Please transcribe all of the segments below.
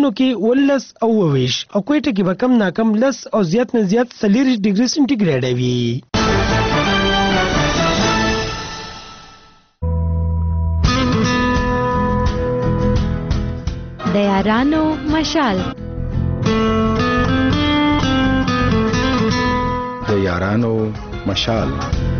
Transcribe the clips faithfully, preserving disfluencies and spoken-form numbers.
سیمو کې ولس او وویش او کوټه کې به کم ناکم لس او زیات نه زیات څلور ډیګري سنټیګریډ وي. د یارانو مشال د یارانو مشال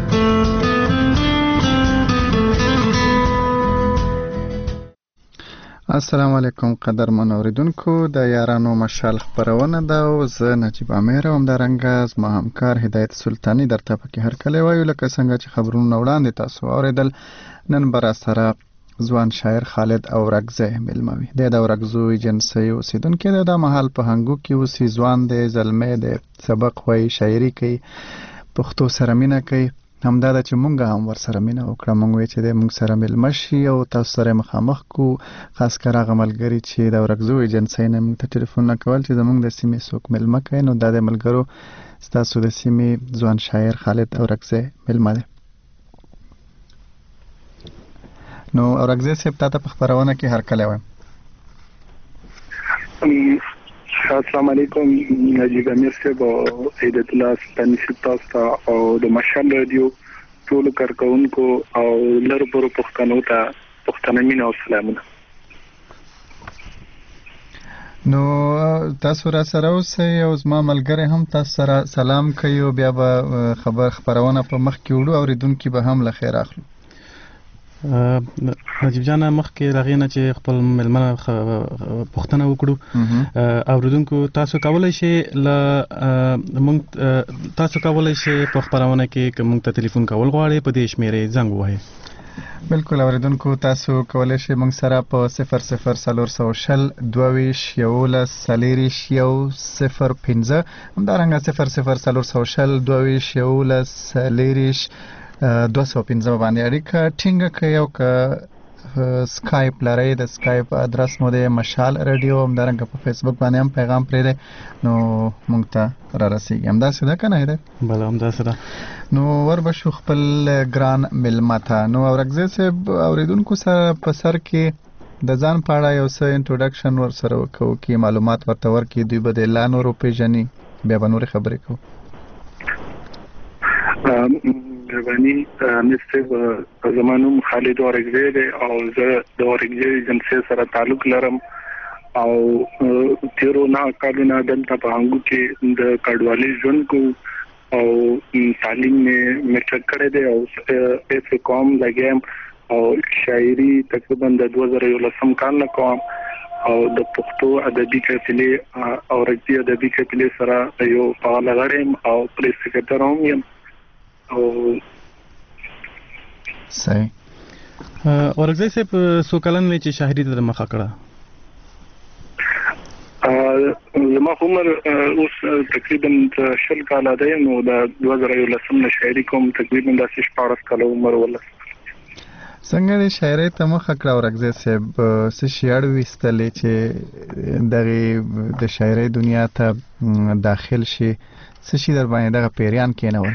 السلام علیکم قدرمن اوریدونکو، د یارانو مشال خبرونه ده او زه نجیب امیر او همدارنګه زما همکار هدایت سلطانی درته پکې هرکلی وایو. لکه څنګه چې خبرونه وړاندې تاسو اوریدل، نن به راسره ځوان شاعر خالد اورکزی مېلمه وي. دی د اورکزو ایجنسۍ اوسېدونکی دی. دا مهال په هنګو کې اوسي، ځوان دی، زلمی دی، سبق وایي، شاعري کوي، پښتو سره مینه کوي. همدا ده چې مونږ هم ورسره مینه وکړه. مونږ وی چې دی مونږ سره مېلمه شي او تاسو سره مخامخ کو. خاص کر هغه ملګري چې د اورکزو ایجنسۍ نه مونږ ته ټلیفونونه کول چې زمونږ د سیمې څوک مېلمه کوي، نو دا د ملګرو ستاسو د سیمې ځوان شاعر خالد اورکزی مېلمه دی. نو اورکزی صاحب تا ته په خبرونه کې هرکلی وایم. السلام علیکم نجیب امیر صاحب او هدایت الله سلطانی صاحب، تاسو ته او د مشال رادیو ټول کارکونکو او لر پرو پښتنو ته پښتنه مینه او سلامونه. نو تاسو را سره اوسئ او زما ملګری هم تاسو سره سلام کوي او بیا به خبر خبرونه په مخ کې وړو، اوریدونکي به هم له خیر اخلو. نجیب جان، مخکې راغی نه چې خپل مېلمه پوښتنه وکړو، اوریدونکو تاسو کولی شئ له موږ تاسو کولی شئ په خپرونه کې که موږ ته تلیفون کول غواړئ په دې شمېرې زنګ ووهئ. بالکل اوریدونکو، تاسو کولی شئ موږ سره په صفر صفر څلور سوه شل دوه ویشت یولس څلېرویشت یو صفر پنځه، همدارنګه صفر صفر څلور سوه شل دوه ویشت یولس څلېرویشت دوه سوه پنځه باندې اړیکه ټینګه کړئ او که سکایپ لرئ د سکایپ ادرس مو دی مشال رادیو، همدارنګه په فیسبوک باندې هم پیغام پرېږدئ نو موږ ته را رسېږي. همداسې ده که نه هدایت؟ بله همداسې ده. نو وربشو خپل ګران مېلمه ته. نو اورکزی صاحب، اوریدونکو سره په سر کې د ځان په اړه یو څه انټروډکشن ورسره وکړو کې معلومات ورته ورکړي، دوی به د لا نور وپېژني، بیا به نورې خبرې کوو. مهرباني امیر صاحب، زما نوم خالد اورکزی دی او زه د اورکزی ایجنسۍ سره تعلق لرم او تیرو نه کالونه دلته په هنګو کې د کډوالۍ ژوند کوم او تعلیم مې چک کړی دی او ایف کوم لګیم او شاعري تقریبا د دوه زره یولسم کال نه کوم او د پښتو ادبي قافلې اورکزی ادبي قافلې سره یو فعال غړی یم او پریس سکرټر هم یم. او صحیح. اورکزی صاحب څو کلن وی چې شاعري ته مخه کړه؟ زما عمر اوس تقریبا شل کاله دی، نو د دوه زره یولسم نه شاعري کوم، تقریبا داسې شپاړس کاله عمر ولس. څنګه د شاعرۍ ته مخه کړه اورکزی صاحب؟ څه شي اړ ویستلې چې دغې د شاعرۍ دنیا ته داخل شي؟ څه شي در باندې دغه پیریان کېنول؟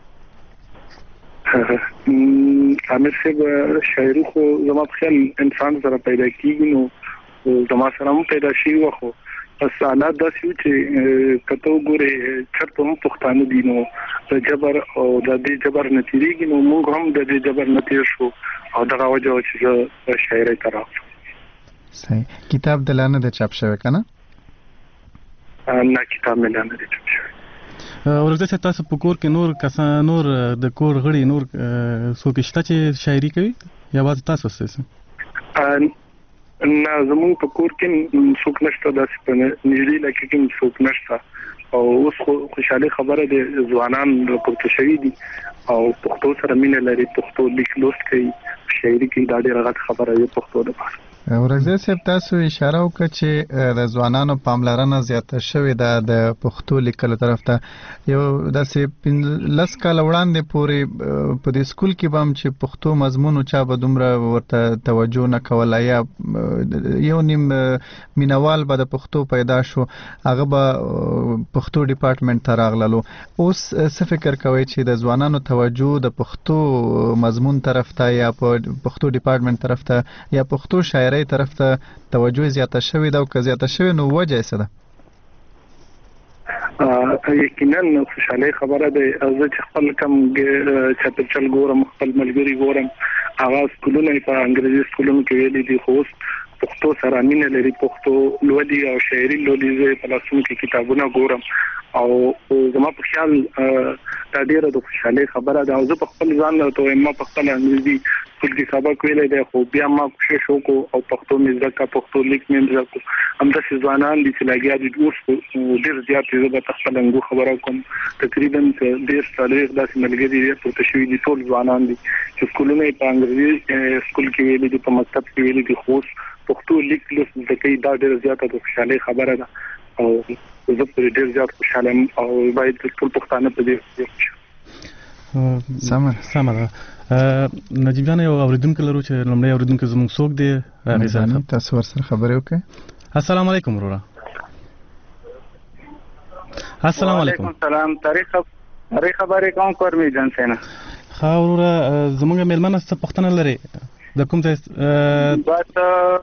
امیر صاحب، شاعري خو زما په خیال انسان سره پیدا کېږي، نو زما سره هم پیدا شوي وه، خو بس حالات داسې وو چې که ته وګورې چېرته هم پښتانه دي، نو د جبر او د دې جبر نه تېرېږي، نو موږ هم د دې جبر نه تېر شو او دغه وجه وه چې زه شاعرۍ ته راغلم. صحیح. کتاب د لا نه دی چاپ شوی که نه؟ نه، کتاب مې لا نه دی چاپ شوی. اورکزی صاحب، تاسو په کور کې نور کسان، نور د کور غړي نور څوک شته چې شاعري کوي یا یوازې تاسو ستاسو؟ نه، زموږ په کور کې څوک نشته، داسې په نږدې علاقې کې څوک نشته او اوس خو خوشحالي خبره ده، ځوانان راپورته شوي دي او پښتو سره مینه لري، پښتو لیک لوست کوي، شاعري کوي. دا ډېره غټه خبره ده پښتو لپاره. اورکزی صاحب، تاسو اشاره وکړه چې د ځوانانو پاملرنه زیاته شوې ده د پښتو لیکلو طرف ته. یو داسې لس کاله وړاندې پورې په دې سکول کې به هم چې پښتو مضمون چا به دومره ورته توجه نه کوله، یا یو نیم مینوال به د پښتو پیدا شو، هغه به پښتو ډپارټمنټ ته راغللو. اوس څه فکر کوئ چې د ځوانانو توجه د پښتو مضمون طرف ته یا په پښتو ډپارټمنټ طرف ته یا پښتو شاعر تیاری طرف ته توجه زیاته شوې ده او که زیاته شوې نو وجه یې څه ده؟ یقینا خوشحالي خبره ده. زه چې خپل کم چاپېریال ګورم، خپل ملګري ګورم، هغه سکولونه په انګریزي سکولونو کې ویلي دي، خو پښتو سره مینه لري، پښتو لولي او شاعري لولي. زه په لاسونو کې کتابونه ګورم او زما په خیال دا ډیره د خوشحالي خبره ده. او زه په خپل ځان ته ما په خپل انګریزي سکول کې سبق ویلی دی، خو بیا ما کوشش وکړو او پښتو مې زده کړه، پښتو لیک مې زده کړو. همداسې ځوانان دي چې لګیا دي، اوس ډېر زیات زه به خپل انګو خبره کوم، تقریبا ډېر څلوېښت داسې ملګري راپورته شوي دي، ټول ځوانان دي چې سکولونه یې په انګریزي سکول کې ویلي دي، په مکتب کې ویلي دي، خو پښتو لیک لوست زده کوي. دا ډېره زیاته د خوشحالۍ خبره ده او زه پرې ډېر زیات خوشحاله یم او باید ټول پښتانه په دې سمه سمه ده. نجیب جان یو اوریدونکو لرو چې لومړی اوریدونکو زموږ څوک دی؟ تاسو ورسره خبرې وکړئ. السلام علیکم وروره. السلام علیکم. وعلیکم السلام. تاریخ تاریخ خبرې کوم کورمي جان سینا. ښه وروره، زموږ میلمنه څه پوښتنه لري؟ د کوم ځای؟ بس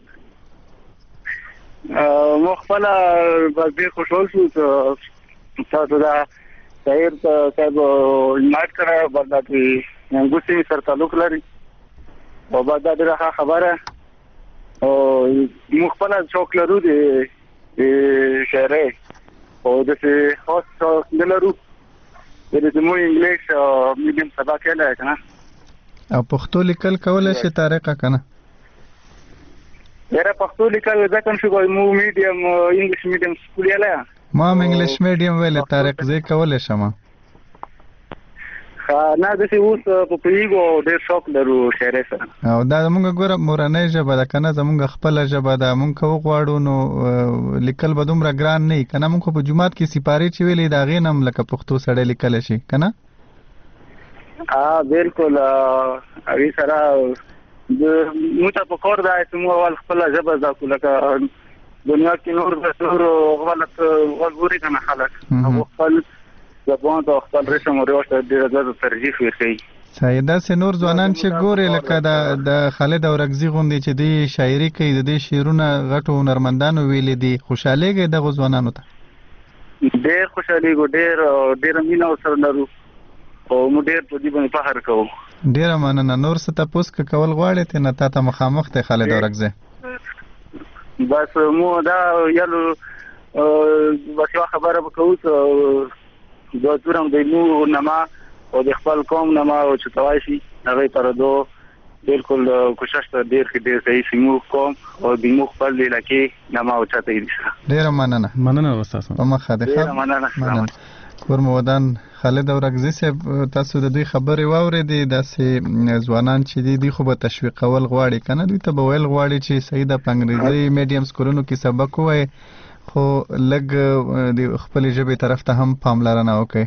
مو خپل ډېر خوشحال شو چې تاسو دا شاعر صاحب ناټ کړه، بغدادي انګوسي سره تعلق لري او بغداد راخه خبره او مو خپل شوق لرو د شاعري او د څه خاص لرو د دې مو انګلیش میډیم سبق یې کنه او پښتو لیکل کولای شي طریقه کنه؟ یاره پښتو لیکل ځکه شو مو میډیم انګلیش میډیم سکول یې لا ما انګلیش میډیم ویل طریق زه کولای شم. نه د څه اوس په پیګو ډېر شوق لرو شاعري سره او دا موږ ګوره مورنۍ ژبه ده کنه، زموږ خپل ژبه ده، موږ کو غواړو نو لیکل به دومره ګران نه کنه. موږ په جمعات کې سپاری چې ویلې دا غینم لکه پښتو سره لیکل شي کنه. اه بالکل اوی سره د مو ته په کور دا چې مو اول خپل ژبه زده لکه دنیا کې نور د نور غلط غوړي کنه خلک او خپل زبان او خپل رسم او رواج ته ډېر زیات ترجیح ورکوي. سیدا سه نور ځوانان چې ګوري لکه د د خالد اورګزي غوندي چې دی شاعري کوي، د دې شعرونه غټو هنرمندانو ویلي دي، خوشاليږي دغه ځوانانو ته؟ ډېر خوشاليږي، ډېر ډېر مینه سره لرو او مو ډېر په دې باندې فخر کوو. ډېر مننه. نور څه تاسو کول غواړئ ته نه تا ته مخامخ ته خالد اورګزي؟ بس مو دا یالو بس یو خبره وکړو چې د تورم د مو نما او د خپل قوم نما او چې تواشي هغه پر دو بالکل کوشش ته ډېر کې ډېر صحیح سیمو کوم او د مو خپل لکه نما او چاته دي. ډېر مننه. مننه استاد. په مخه ده. ډېر مننه. کورم ودان خالد اورګزي صاحب، تاسو د دوی خبرې واورېدې، داسې ځوانان چې دي دوی خو به تشویقول غواړي کنه، دوی ته به ویل غواړي چې صحیح ده په انګریزي میډیم سکولونو کې سبق ووایي خو لږ د خپلې ژبې طرف ته هم پاملرنه وکړي.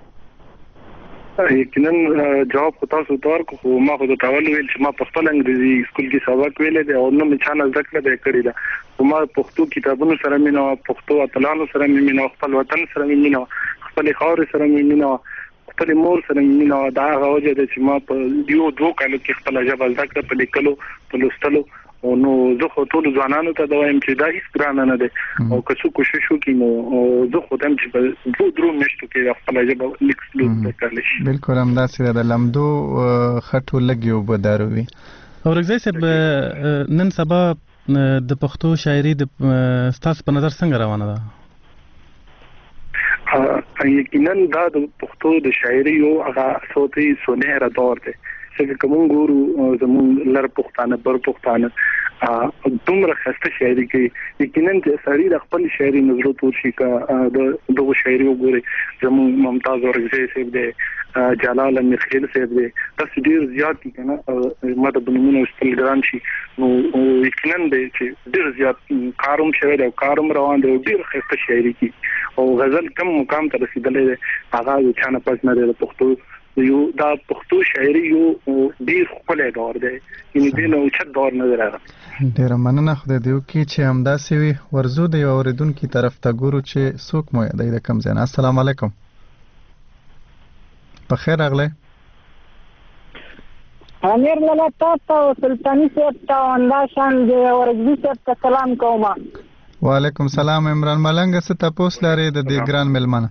یقینا جواب خو تاسو ته ورکړو، خو ما خو ته ویل ویل چې ما په خپل انګریزي سکول کې سبق ویلی دی او نو مې چا نه زده کړه دی کړې ده، خو ما پښتو کتابونو سره مینه وه، پښتو اتلانو سره مې مینه وه، خپل وطن سره مې مینه وه، خپلې خاورې سره مې مینه وه، خپلې مور سره مې مینه وه. دا هغه وجه ده چې ما په یو دوه کالو کې خپله ژبه زده کړه په لیکلو په لوستلو. نو زه خو ټول ځوانانو ته دا وایم چې دا هیڅ ګرانه نه ده او که څوک کوشش وکړي نو زه خو دم چې په دوه درو میاشتو کې خپله ژبه لیک لوست وکړلی شي. بالکل همداسې ده، د لمدو خټو لږ یو به داروي. اورګزی صاحب، نن سبا د پښتو شاعري د ستاسو په نظر څنګه روانه ده؟ یقینا دا د پښتو د شاعري یو هغه صوتي سونهره دور دی چې کوم ګورو زمون لر پښتانه بر پښتانه دومره خسته شاعري کوي. یقینا چې سړی د خپل شاعري نظر تور شي کا د دغه شاعري وګوري. زمون ممتاز اورګزی صاحب دی، جلال مخیل صاحب دی، تاسو ډیر زیات دي کنه ماده بنمونه استل ګران شي. نو یقینا دی چې ډیر زیات کاروم شوی دی او کاروم روان دی، ډیر خسته شاعري کوي او غزل کم مقام ته رسیدلې ده. هغه چانه پس نه دی د پښتو یو دا پښتو شاعري یو ډیر خپل دور دی، یعنی دې نو چې دور نه راغلی. ډیر مننه. خدای دې وکړي چې همداسې وي. ورزو د یو اوریدونکي طرف ته ګورو چې څوک مو یادوي د کوم ځای نه. السلام علیکم. په خیر راغلی. امیر لاله تاسو او سلطانی صاحب ته همداشان د اورګزي صاحب ته سلام کوم. وعلیکم سلام. عمران ملنګ څه تاسو لري د دې ګران ملمنه؟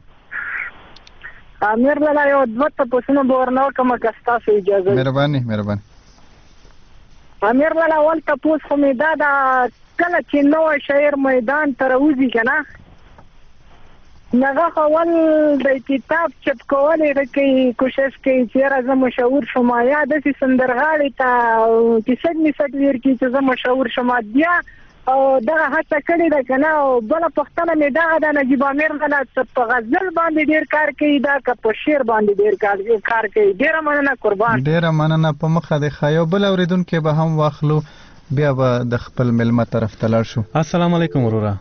امیر لاله یو دوه تاسو به ورنو کوم که تاسو اجازه. مهرباني مهرباني. امیر لاله اول تاسو خو می دا د کله چې نو شاعر میدان ته راوځي کنه نغه اول د کتاب چپ کولې کوي کوشش کوي چې راځه مشهور شوم یا د سندرغاړي ته چې څنګه می سټویر کی چې زه مشهور شوم بیا او دا هڅه کړې ده کنه او بل پښتنه می دا د نجیب امیر غلا په غزل باندې ډیر کار کوي دا که په شعر باندې ډیر کار کار کوي. ډیر مننه قربان. ډیر مننه. په مخه د خایو بل اوریدونکو به هم واخلو بیا به د خپل ملمه طرف ته لاړ شو. السلام علیکم وروره.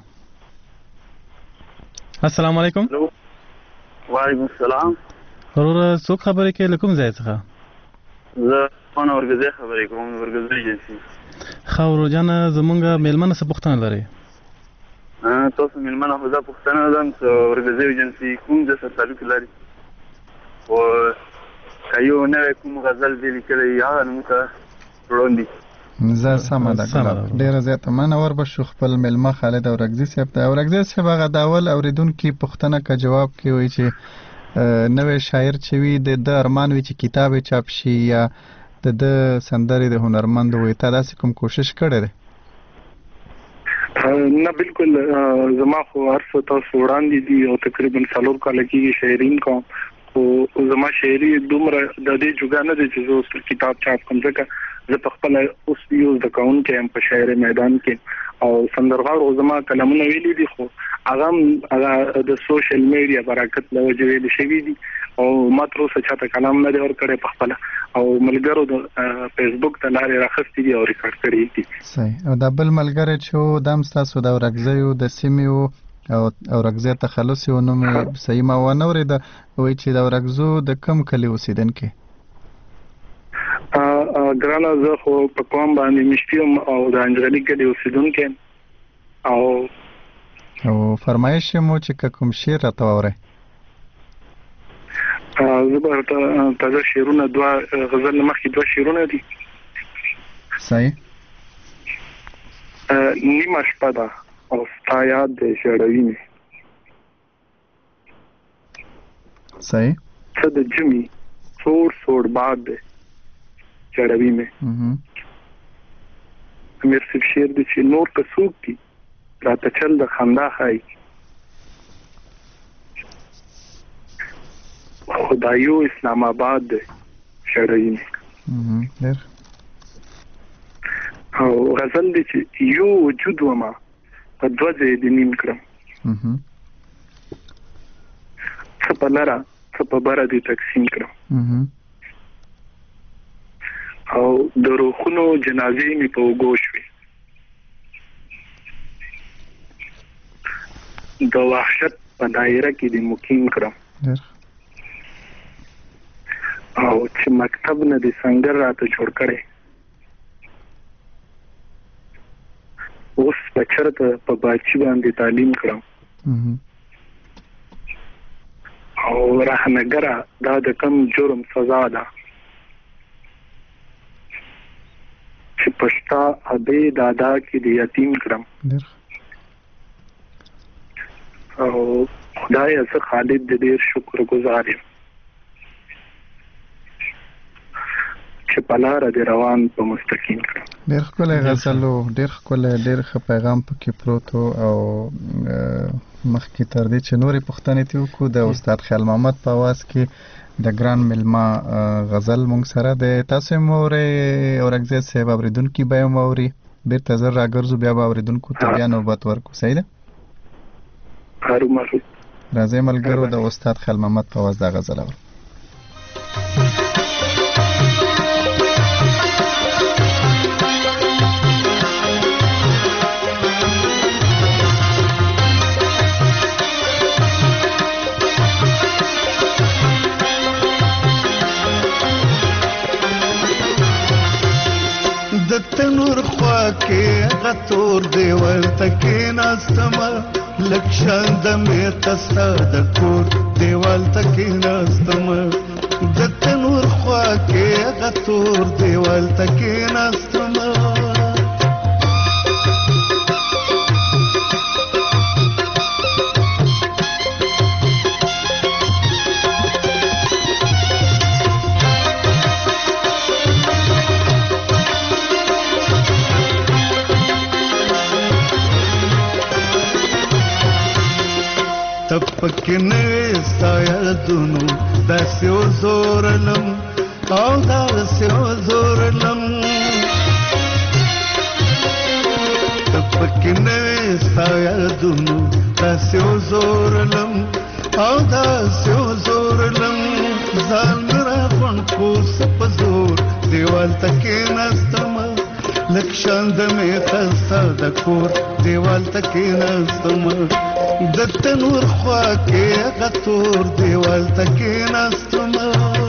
السلام علیکم. وعلیکم السلام. وروره څوک خبرې کوي له کوم ځای څخه؟ زه خان اورګزی خبرې کوم اورګزی ایجنسي. ښه ورور جانه زمونږ میلمنه څه پوښتنه لري؟ تاسو میلمنه خو زه پوښتنه لرم چې اورګزی ایجنسي کوم ځای سره تعلق لري او که یو نوی کوم غزل دی لیکلی هغه نوم ته وړاندې زه سمه ده ګلاب. ډېره زیاته مننه. وربشو خپل میلمه خالد اورګزي صاحب ته. اورګزي صاحب هغه د اول اوریدونکي پوښتنه که جواب کې وایي چې نوی شاعر چې وي د ده ارمان وي چې کتاب یې چاپ شي یا د ده سندرې د هنرمندو وي. تا داسې کوم کوشش کړی دی؟ نه بالکل. زما خو هر څه تاسو وړاندې دي او تقریبا څلور کاله کېږي شاعرین کوم خو زما شاعري دومره د دې جوګه نه دی چې زه اوس کتاب چاپ کړم ځکه زه په خپل اوس یو د کوونکی یم په شاعري میدان کې او سندرغاړو زما کلمونه ویلي دي خو هغه هغه د سوشل میډیا برکت له وجې ویل شوي دي او ما تر اوسه چاته کلام نه دی ورکړی په خپله او ملګرو د فیسبوک ته لارې راخستې دي او ریکارډ کړي دي. صحیح. او دا بل ملګری چې و دا هم ستاسو د اورګزیو د سیمې و او اورګزی تخلص یې و نوم یې صحیح ما ونه اورېده وایي چې د اورګزو د کوم کلي اوسېدونکی؟ ګرانه زه خو په قوم باندې مشتي یم او د انجغلي کلي اوسېدونکی او او فرمایش یې مو چې که کوم شعر راته واورئ. زه به ورته تازه شعرونه دوه غزل نه مخکې دوه شعرونه دي. صحیح. نیمه شپه ده او ستا یاد دی ژړوي مې. صحیح. څه د ژمي سوړ سوړ باد دی ژړوي مې. امیر صاحب شعر دی چې نور که څوک دي راته چل د خندا ښایي خدایو اسلام آباد دی ژړوي مې. او غزل دی چې یو وجود وما په دوه ځای دې نیم کړم څه په لره څه په بره دې تقسیم کړم او د روحونو جنازې مې په اوږو شوې د وحشت په دایره کې دې مقیم کړم او چې مکتب نه دې سنګر راته جوړ کړی اوس په چرته په باچي باندې تعلیم کړم او راهنګره دا د کم جرم سزا ده چې پښتا ابې دادا کې د یتیم کړم او خدای زه خالد د ډېر شکر گزار یم چې په لاره دې روان په مستقیم کړم. ډېر ښکلی غزل و ډېر ښکلی ډېر ښه پیغام پکې پروت و او مخکې تر دې چې نورې پوښتنې ترې وکړو د استاد خیال محمد په اواز کې د ګران میلمه غزل موږ سره دی. تاسو یې هم اورئ اورګزی صاحب اورېدونکي به یې هم اوري بېرته زر راګرځو بیا به اورېدونکو ته بیا نوبت ورکړو. صحیح ده؟ هرومرو راځئ ملګرو د استاد خیال محمد په اواز دا غزل اورو. د تنور خوا کې غتور دیوال تکې ناستم لک شان د مې تستا د کور دیوال تکې ناستم د تنور خوا کې غتور دیوال تکې ناستما تپکې ستا یادونو داسې وزورلم او داسې وزورلم تپکې ستا یادونو داسې وزورلم او داسې وزورلم ځان مې راغونډ کړ څه په زور دیوال ته کېناستمه لږ شان د میخه ستا د کور دیوال ته کېناستمه د تنور خوا کې غتور دیوال ته کېناستمه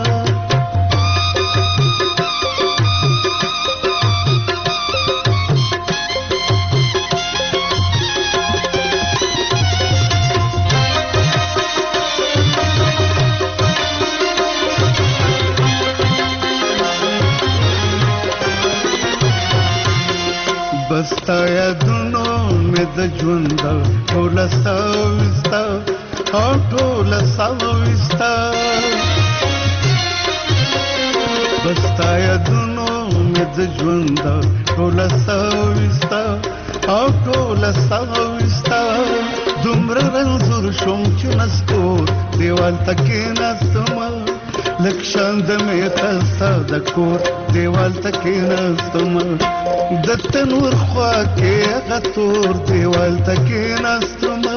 بستا یادونو مې د ژوند ټوله ستا وستا او ټوله ستا وستا بستا یادونو مې د ژوند ټوله ستا وستا او ټوله ستا وستا دومره رنځور شوم چې نسکور دیوال ته کېناستمه لږ شان د میخه ستا د کور دیوال ته کېناستمه د تنور خوا کې غتور دیوال ته کېناستمه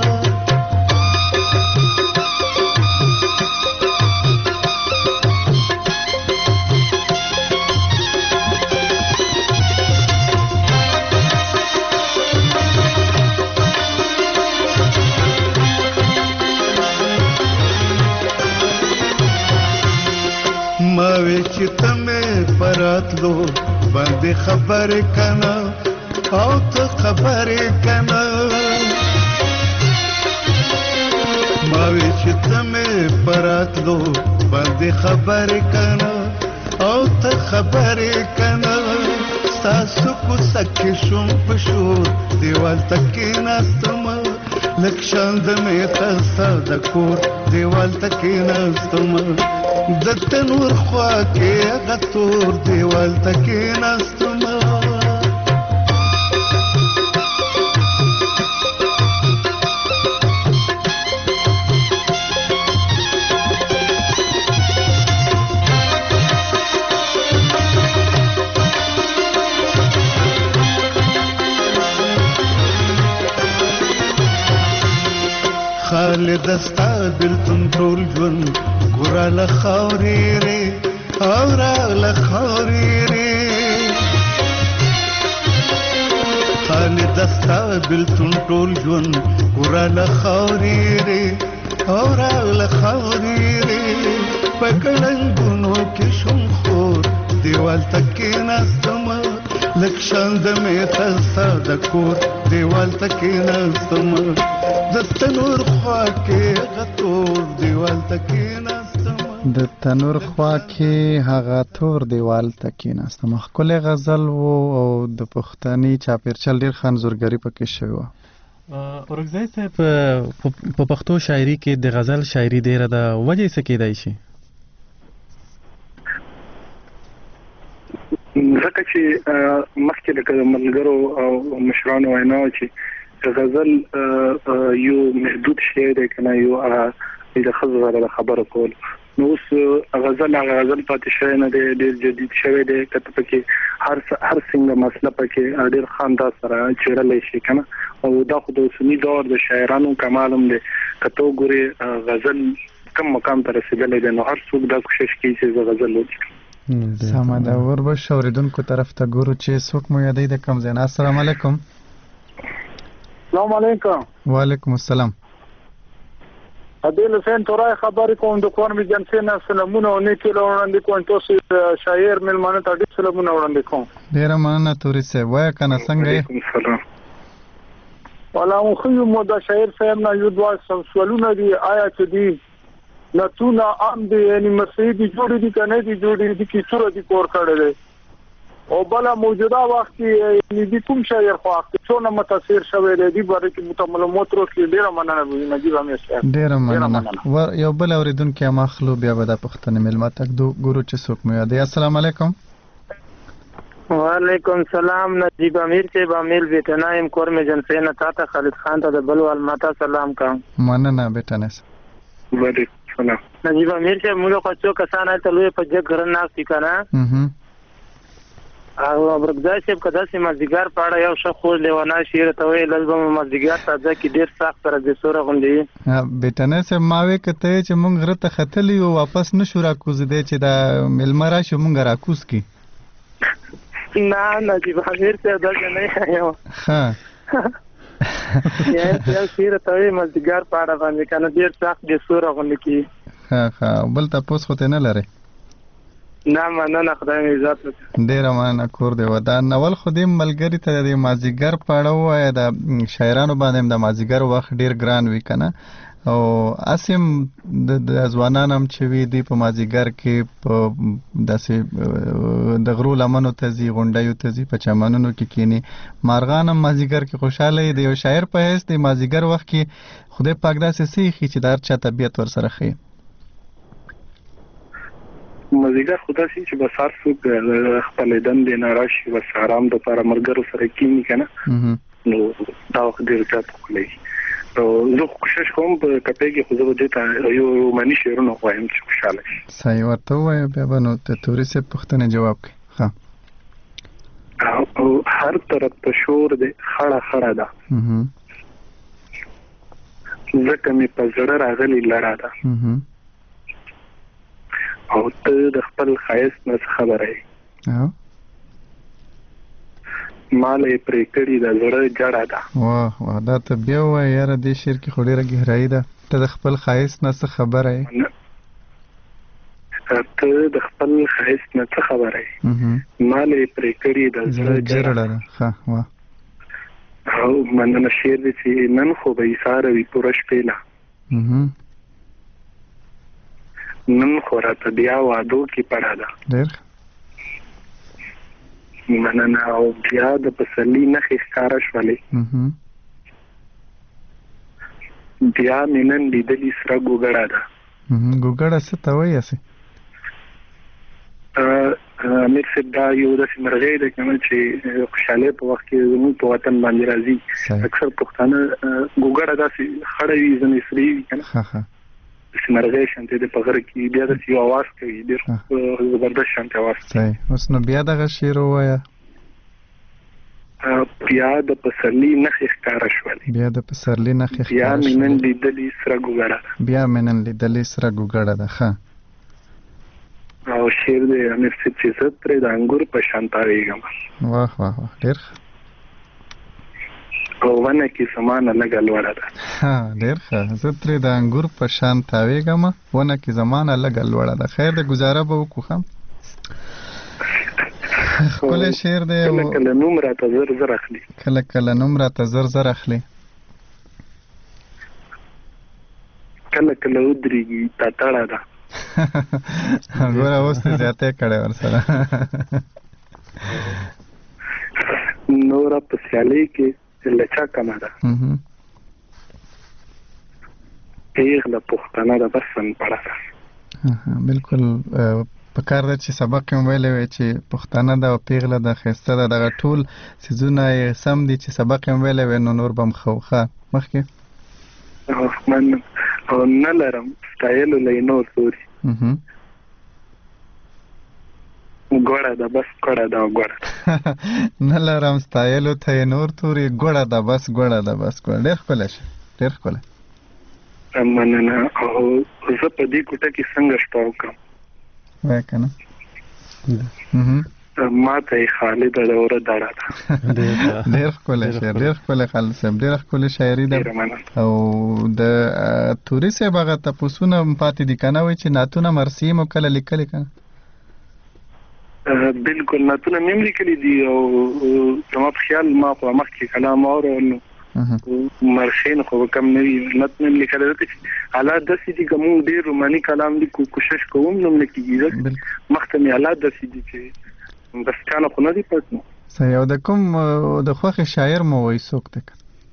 ما وی چې ته مې پراتلو باندې خبرې کنه او ته خبرې کنه ما وی چې ته مې پراتلو باندې خبرې کنه او ته خبرې کنه ستاسو کوڅه کې شوم په شور دیوال ته کېناستمه لږ شان د میخه ستا د کور دیوال ته کېناستمه د تنور خوا کې غتور دیوال ته کېناستمه خالد ستا بلتون ټول ژوند ګوره له خاورې رې او راغله خاورې رې خالد ستا بلتون ټول ژوند ګوره له خاورې رې او راغله خاورې رې په ګړنګونو کې شوم خور دیوال ته کېناستمه لږ شان د میخه ستا د کور دیوال ته کېناستمه د تنور خوا کې غتور دیوال ته کېناستمه د تنور خوا کې هغه تور دیوال ته کېناستمه ښکلی غزل و او د پښتني چاپېرچل ډېر ښه انځورګري پکې شوې وه. اورکزی صاحب په پښتو شاعري کې د غزل شاعري ډېره ده، وجه یې څه کېدای شي؟ ځکه چې مخکې لکه ملګرو او مشرانو وینا چې غزل یو محدود شی دی کنه، یو د خزر خبره کول، نو اوس غزل هغه غزل پاتې شوی نه دی، ډېر جدید شوی دی، کته پکې هر هر څنګه مسله پکې ډېر خندا سره چیرلی شي کنه، او دا خو د اوسني دور د شاعرانو کمال هم دی. کته وګورې غزل کم مقام ته رسېدلی دی، نو هر څوک دا کوشش کوي چې غزل ولیکي. سمه ده، وربش اوریدونکو طرف ته ګورو چې څوک مو یادوي د کوم ځای نه. السلام علیکم. السلام علیکم. وعلیکم السلام. عادل حسین تورای خبرې کوم د قوم جنسي نه سلامونه او نیکي وړاندې کوم. تاسو شاعر ملمانه ته ډېر سلامونه وړاندې کوم. ډېره مننه توري صاحب، وایه کنه څنګه یې؟ وعلیکم السلام. والا مو خو مو د شاعر صاحب نه یو دوه سوالونه دي، آیا چې دي نتونه ام دي یعنی مسیح دي جوړې دي کنه دي جوړې دي کی تور دي کور کړل دي او بل موجوده وخت یعنی دي کوم شاعر خو څونه متاثر شوی دی باره کې متملموت رو کې ډیره مننه وي نجیب امیر صاحب ډیره مننه ور یو بل اوریدونکو مخلو بیا به د پښتنې ملمت تک دو ګورو چې څوک مو یاد السلام علیکم وعلیکم سلام نجیب امیر صاحب امیل ویتنایم کور میں جنسین تا خالد خان ته بلوال ماتا سلام کوم مننه بیٹنس وعلیکم سلام نجیب امیر صاحب موږ خو څو کسان ته لوی په جګ غره ناستي کنه او برګزای صاحب کدا سي مزګار پاړه یو شخو لیوانا شیر ته وی لږه مزګار تازه کې ډیر سخت تر د سوره غونډي بیٹنس ماوي کته چې مونږ غره ته ختلی او واپس نشو راکوز دی چې دا ملمرا شو مونږ راکوز کی نه نجیب امیر صاحب دا نه یو ها یو شیر ته وی مزګار پاړه باندې کنه ډیر سخت د سوره غونډي کی ها ها بل تاسو خو ته نه لره نه مننه خدای مې عزت ډیره مننه کور دی ودا نول خو دې ملګری ته د مازیګر پاړه وای د شاعرانو باندې د مازیګر وخت ډیر ګران وی کنه او اسیم د ځوانان هم چې وی دی په مازیګر کې په داسې د غرو لمنو ته زی غونډیو ته زی په چمنونو کې کینی مارغان هم مازیګر کې خوشاله دی یو شاعر په هیڅ د مازیګر وخت کې خدای پاک داسې سیخي چې دار چا طبيعت ور سره خي مزیګر خدا سي چې بسار څوک خپل دند نه راشي بس آرام د لپاره مرګرو سره کینی کنه نو دا وخت ډیر چاته کولی او زه کوشش کوم په کپې کې خو زه به ته یو معنی شعرونه وایم چې خوشاله شي صحیح ورته وای بیا به نو ته توري سه پښتنه جواب کوي ها او هر طرف ته شور دی خړه خړه ده ځکه مې په زړه راغلی لړا ده او ته د خپل خایست نه خبره یې مالې پرې کړی د زړه جړه ده واه واه دا ته بیا وایې یاره دې شعر کې خو ډېره گهرایي ده ته د خپل خایست نه څه خبره یې ته د خپل خایست نه څه خبره یې مالې پرې کړی د زړه جړه ده ښه واه او مننه شعر دی چې نن خو به یې ساره وي پوره شپېله نن خو راته بیا وادو کې پړه ده ډېر مننه او بیا د پسرلي نښې ښکاره شولې بیا مې نن لیدلې سره ګوګړه ده ګوګړه څه ته وایي هسې امیر صاحب دا یو داسې مرغۍ ده که نه چې خوشحالۍ په وخت کې زموږ په وطن باندې راځي اکثر پښتانه ګوګړه داسې خړه وي ځنې سرې وي که نه مرغۍ شانتې د په غره کې بیا داسې یو اواز کوي ډېر زبردست شانتې اواز صحیح اوس نو بیا دغه شعر ووایه بیا د پسرلي نښې ښکاره شولې بیا د پسرلي نښې ښکاره بیا مې نن لیدلې سره ګوګړه ده بیا مې نن لیدلې سره ګوګړه ده ښه او شعر دی امیر صاحب چې زه ترې د انګور په شان تاویږم واه واه واه ډېر او ونه کې زمانه لږه لوړه ده ها ډېر ښه زه ترې د انګور په شان تاویږم ونه کې زمانه لږه لوړه ده خیر د ګزاره به وکړو ښه ښکلی شعر دی کله کله نوم راته زر زر اخلي کله کله نوم راته زر زر اخلي کله کله ودرېږي تتړه ده ګوره اوس ته زیاتې کړی ورسره نوره په سیالۍ کې لچا کمه ده پیغله پښتنه ده بس سنپړه ده بلکل په کار ده چې سبق یې ویلی وی چې پښتانه ده او پیغله ده ښایسته ده دغه ټول څیزونه یې سم دي چې سبق یې ویلی وی نو نور به هم ښه ښه مخکې مننه او نه لرم ستایلو له یې نور توري ګوړه ده بس ګوړه ده ګوړه نه لرم ستایلو ته یې نور توري ګوړه ده بس ګوړه ده بس ګوړه ډېر ښکلی شي ډېر ښکلی مننه او زه په دې کوټه کې څنګه شپه وکړم وایه که نه ما ته یې خالده دوره دړه ده ډېر ښکلی شعر ډېر ښکلی خالد صاحب ډېره ښکلې شاعري ده او د توري صاحب هغه تپوسونه پاتې دي که نه وایي چې نعتونه مرثیې مو کله لیکلي که نه بالکل نعتونه مې هم لیکلي دي او زما په خیال ما په مخکې کلام اورو نو مرخین خو کم نه وي نت نه لیکل راځي حالات د سې دي کوم ډیر روماني کلام لیکو کوشش کوم نو نه کیږي مخته حالات د سې دي چې بس چانه خو نه دي پاتې صحیح. او د کوم د خوخي شاعر مو وای څوک دی؟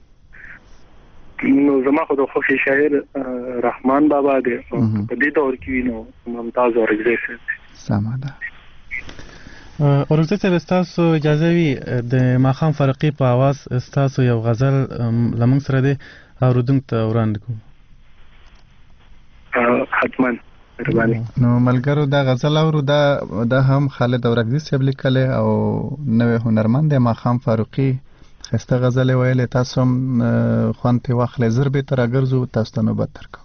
نو زما خو د خوخي شاعر رحمان بابا دی په دې دور کې نو ممتاز اورګزیشن سمه ده. اورګزی صاحب تاسو اجازه وي د ماخام فرقي په आवाज تاسو یو غزل لمن سره دی اوردونکو ته وړاندې کوم. حتما مهرباني. نو ملګرو دا غزل اورو دا دا هم خالد اورګزی صاحب لیکل او نوې هنرمند ماخام فاروقي خسته غزل ویلې تاسو هم خوانته واخلې زر به تر اگرزو تاسو ته نوبت درکو.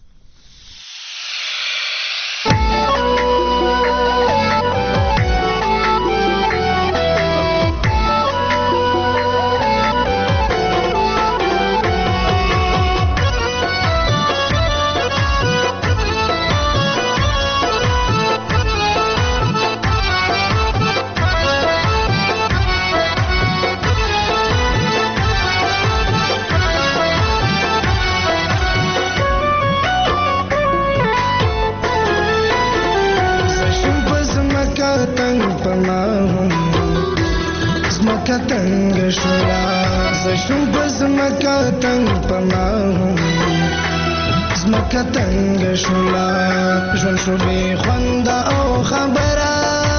تنگ شولا زشون بزمکا تنگ پماهم زمکا تنگ شولا جون شو بی خوندا او خبرا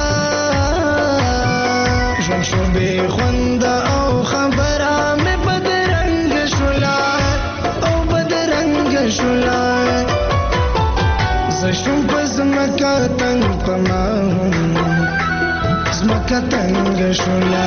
جون شو بی خوندا او خبرا می بدرنگ شولا او بدرنگ شولا زشون بزمکا تنگ پماهم زمکا تنگ شولا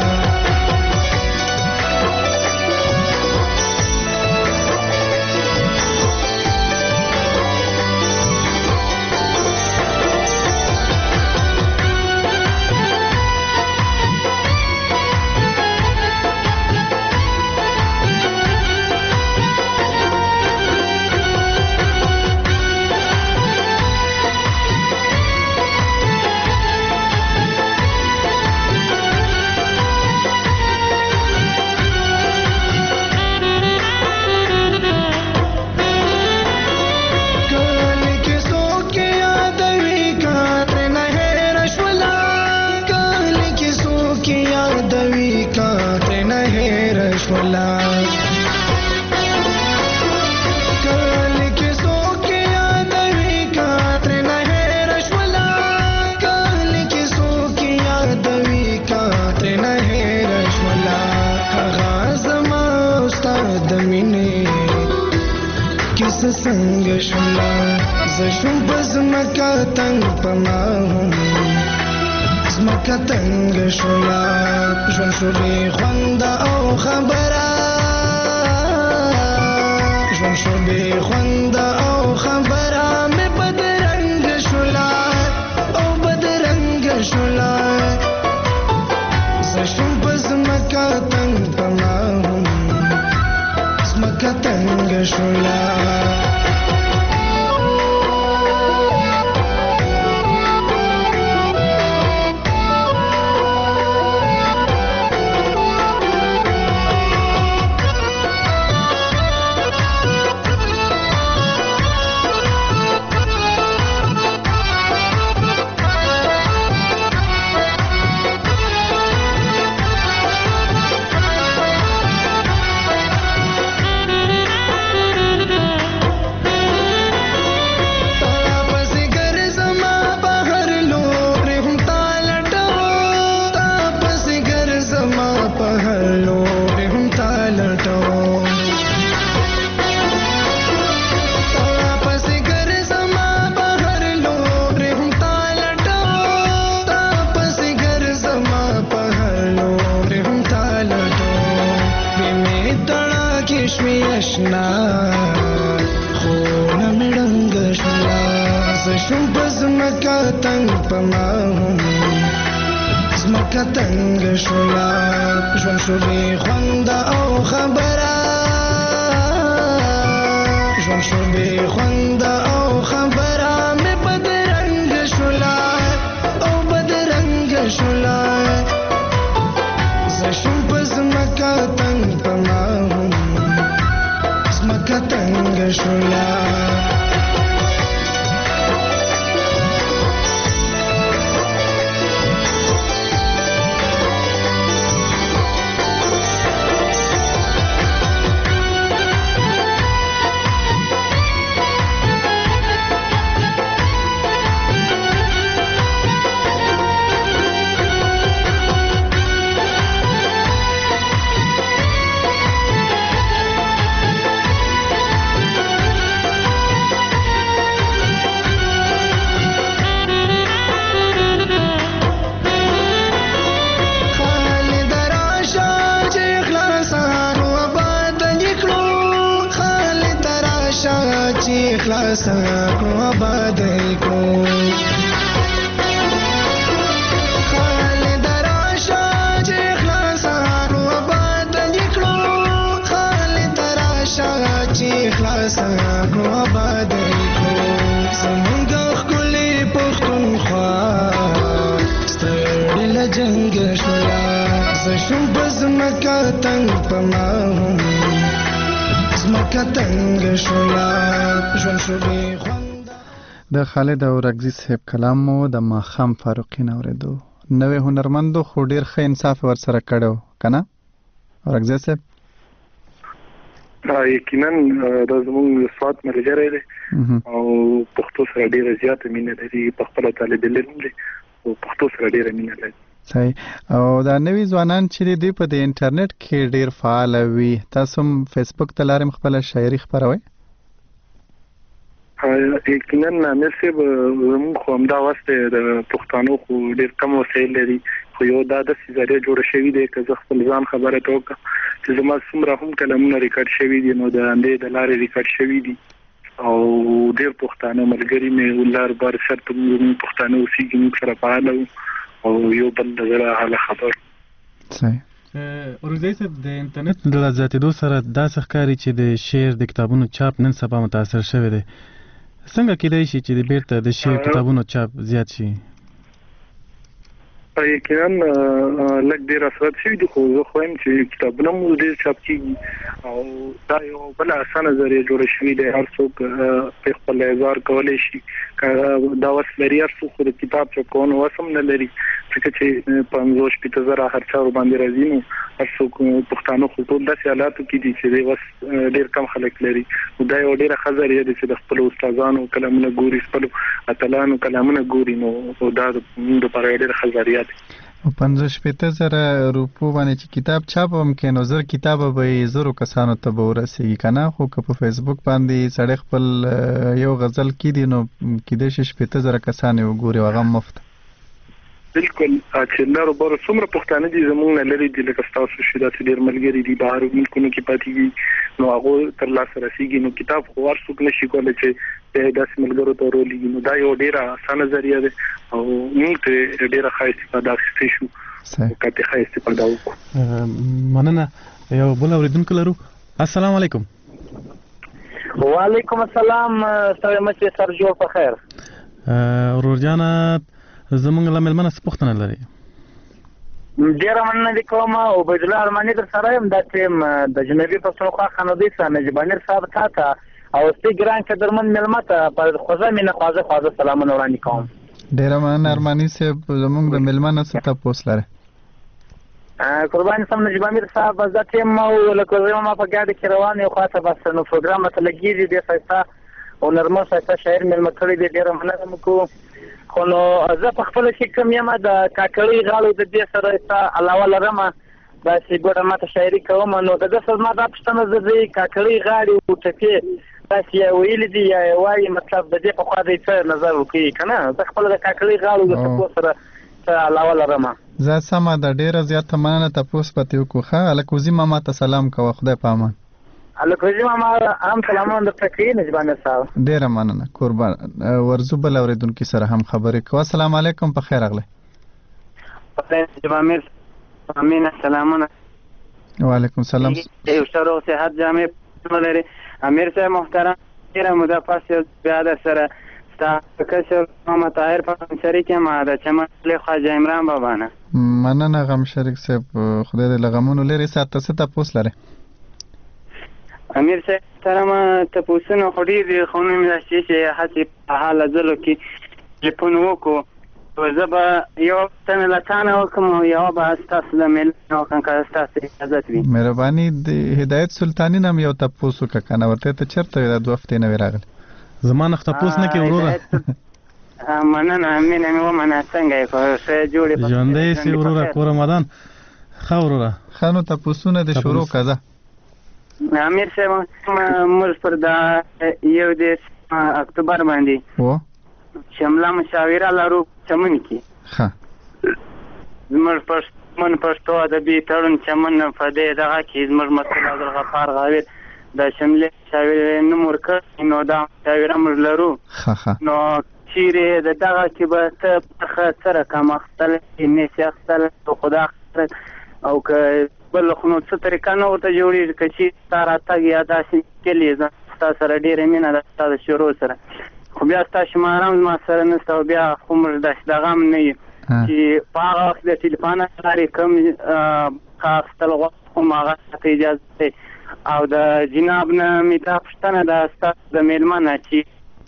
संग शुला जशुं बजमका तंग पमाहum zmaka tang शुला जन शुबे खंदा او खबरा जन शुबे खंदा او खबरा में बदरंग शुला او बदरंग शुला जशुं बजमका तंग पमाहum zmaka tang शुला تنگ شولا جون شو بی خوندا او خبرا جون شو بی خوندا او خبرا می بدرنگ شولا او بدرنگ شولا زشون بزمکا تنگ پماهم بدرنګ شولا ساکو آباد کو خالد راشا چې خلاصانو آباد نکړو خالد راشا چې خلاصانو آباد کو زمونږ ښکلي پښتونخوا ستړي له جنګ شولا زه شوم په ځمکه تنګ په ما هم د خالد اورکزي صاحب کلام مو د ماښام فاروقین اوریدو. نوې هنرمندو خو ډیر ښه انصاف ورسره کړو کنه اورکزي صاحب؟ یقینا دا زموږ سواد ملګری دی او پښتو سره ډیره زیاته مینه لري، په خپل طالب علم دی او پښتو سره ډیره مینه لري. صحیح. او دا نوی ځوانان چې دی په د انټرنیټ کې ډیر فعال وي، تاسو هم فیسبوک ته لارم خپل شاعري خبروي؟ یقینا امیر صاحب زموږ خو همدا واسطه د پښتنو خو ډیر کم وسایل لري، خو یو دا د سیزاریا جوړ شوی دی که زه خپل ځان خبره توکم چې زما څومره هم کلمونه ریکارډ شوی دي نو د اندې د لارې ریکارډ شوی دي او ډیر پښتانه ملګری مې ولر بار شرط موږ پښتانه اوسېږي موږ سره فعال او یو بل دغه حال خبر. صحیح. اورځي صاحب د انټرنیټ د زیاتېدو سره داسې ښکاري چې د شعر د کتابونو چاپ نن سبا متاثر شوی دی. څنګه کېدای شي چې د بیرته د شعر کتابونو چاپ زیات شي؟ یقینا لږ ډېر اثرات شوي دي، خو زه خو وایم چې کتابونه مو ډېر چاپ کېږي او دا یو بله اسانه ذریعه جوړه شوې دی. هر څوک په خپل اظهار کولی شي، دا وس لري. هر څوک خو د کتاب چاپولو وس هم نه لري، ځکه چې پنځوس شپېته زره هر چا ورباندې راځي نو هر څوک پښتانه خو ټول داسې حالاتو کې دي چې دی وس ډېر کم خلک لري. دا یو ډېره ښه ذریعه ده چې د خپلو استادانو کلامونه ګوري، خپلو اتلانو کلامونه ګوري، نو دا زموږ دپاره یو ډېره ښه ذریعه ده. او پنځوس شپېته زره روپو باندې چې کتاب چاپ هم کې نو زر کتابه به زرو کسانو ته به ورسېږي که نه؟ خو که په فیسبوک باندې سړی خپل یو غزل کیدي نو کیدای شي شپېته زره کسان یې وګوري او هغه مفت. بالکل چې لارو بارو څومره پښتانه دي زموږ نه لرې دي، لکه ستاسو چې داسې ډېر ملګري دي بهر ملکونو کې پاتې دي نو هغو تر لاسه رسېږي. نو کتاب خو هر څوک نشي کولی چې داسې ملګرو ته ورولېږي، نو دا یو ډېره اسانه ذریعه ده او موږ ترې ډېره ښه استفاده اخیستی شو او کافي ښه استفاده وکړو. مننه. یو بل اورېدونکی لرو. السلام علیکم. وعلیکم السلام. ستړی مه شې، سر جوړ په خیر. ورور جانه زمونږ له مېلمنه څه پوښتنه لري؟ ډېره مننه دې کوم. عبیدالله ارماني در سره یم. دا چې د جنوبي پښتونخوا خانودي صاحب نجیب امیر صاحب تا ته او ستې ګران قدرمن مېلمه ته په خوږه مینه خوږه خوږه سلامونه وړاندې کوم. ډېره مننه ارماني صاحب. زموږ د مېلمه نه څه تپوس لرئ؟ قرباني سم نجیب امیر صاحب بس دا ټیم او لکه زه ما په ګاډي کې روان یو خواته بس نو پروګرام ته لګېږي ډېر ښایسته او نرمه ښایسته شاعر مېلمه کړی دی. ډېره مننه مو کوو. خو نو زه په خپله چې کوم یم د کاکړۍ غاړو د دې سره ستا علاوه لرم داسې ګوره ما ته شاعري کوم نو د ده سره زما دا پوښتنه زه د کاکړۍ غاړې او ټپې داسې یا ویلي دي یا یې وایي مطلب د دې په خوا دی څه نظر وکړي که نه. زه خپله د کاکړۍ غاړو د ټپو سره څه علاوه لرم. زه سمه ده. ډېره زیاته مننه. تپوس پتې وکړو. ښه هلک وزي ماما ته سلام کوه. خدای په امان. هلک وزي ماما هم سلامونه درته کوي نجیب امیر صاحب. ډېره مننه قربان. ورځو بل اورېدونکي سره هم خبرې کوه. السلام علیکم. په خیر راغلی. نجیب امیر امین سلامونه. وعلیکم سلام. یو ښه روغ صحت جامع ولري. امیر صاحب محترم ډېره موده پس یو بیا در سره ستا کشر محمد طاهر په شریک یم د چمن له خواجه عمران بابا نه. مننه غم شریک صاحب. خدای دې له غمونو لرې ساته. څه تپوس لرئ؟ امیر صاحب ترمه تپوسونه خو ډېر دي خو نوم دا چې هسې په حاله ځلو کې ټلیفون وکړو زه به یوه پوښتنه له تا نه وکړم او یوه به ستاسو له مېلمه نه وکړم که ستاسو اجازت وي. مهرباني د هدایت سلطاني نه هم یو تپوس وکړه که نه ورته ته چېرته وې دا دوه هفتې نه وې راغلی زما نه تپوس نه کې وروره مننه مینه مې ومنه څنګه یې که ښه جوړ یې ژوندی سې وروره کور رمضان ښه وروره ښه نو تپوسونه دې شروع که زه امیر صاحب موږ پر دا یو دېرش اکتوبر باندې و شمله مشاوره لرو چمن کې ښه زموږ پښتون پښتو ادبي تړون چمن په دې دغه کې زموږ مسؤل عبدالغفار غاویر د شملې مشاورې نوم ورکړی نو دا مشاوره موږ لرو ښه ښه نو چیرې د دغه کې به ته برخه څه رقم اخیستلی نیسې اخیستلی خدا اخیستل او که بل خو نو څه طریقه نه ورته جوړېږي که چیرې ستا راتګ یا داسې کلي زه ستا سره ډېره مینه ده ستا د شروع سره خو بیا ستا شماره هم زما سره نشته او بیا خو موږ داسې دغه هم نه یو چې په هغه وخت د ټلیفون لارې کوم اخیستل غواړم هغه ته اجازه دی او د جناب نه مې دا پوښتنه ده ستاسو د مېلمه نه چې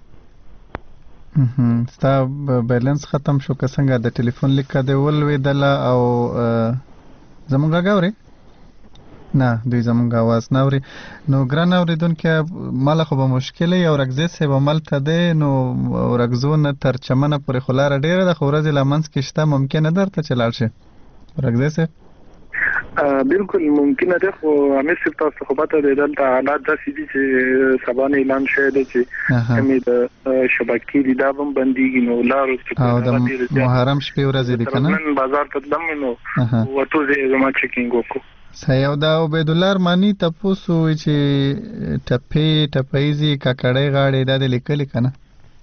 ستا بیلنس ختم شو که څنګه د ټلیفون لیکه دې ولوېدله او زموږ غږ اورې نه دوی زموږ اواز نه اوري نو ګران اورېدونکي ماله خو به مشکل یې او رګزی صاحب هملته دی نو رګزو نه تر چمنه پورې خو لاره ډېره ده خو ورځې لا منځ کې شته ممکنه درته چې لاړ شي رګزی صاحب بالکل ممکنه ده خو امیر صاحب تاسو خو پته دی دلته حالات داسې دي چې سبا نه اعلان شوی دی چې کمې د شبکې دي دا به هم بندېږي نو لارو او د محرم شپې ورځې دي که نه نن بازار ته تلم نو وتو ځای زما چیکینګ وکړو صحیح او دا عبیدالله ارماني تپوس ووایي چې ټپې ټپیزې کاکړۍ غاړې دا دې لیکلي که نه